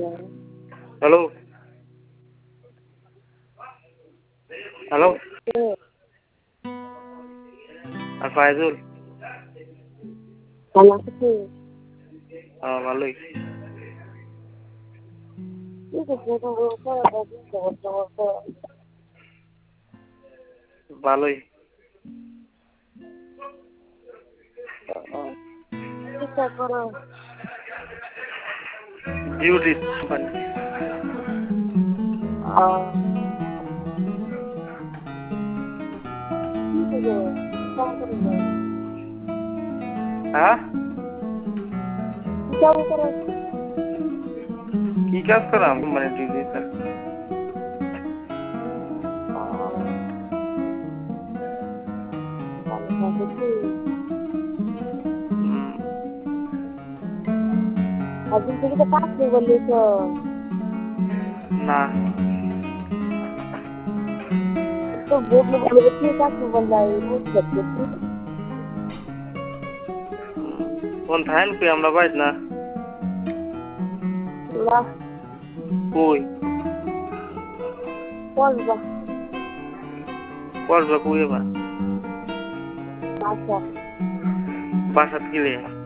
Hello hello আর ফায়জুল ভালো আছি। ভালোই। ভালোই। Duty company. হ্যাঁ কি কাজ করাম মানে ডিউটি স্যার? अजून तुम्ही तर काच नाही बोलले না तो बोर्ड में बोले कि काच नहीं बोल रहा है रोज करते কোন থাইন কই আমরা বাইত না ला কই पॉज পড়বা কই বা अच्छा বাসাত গেলে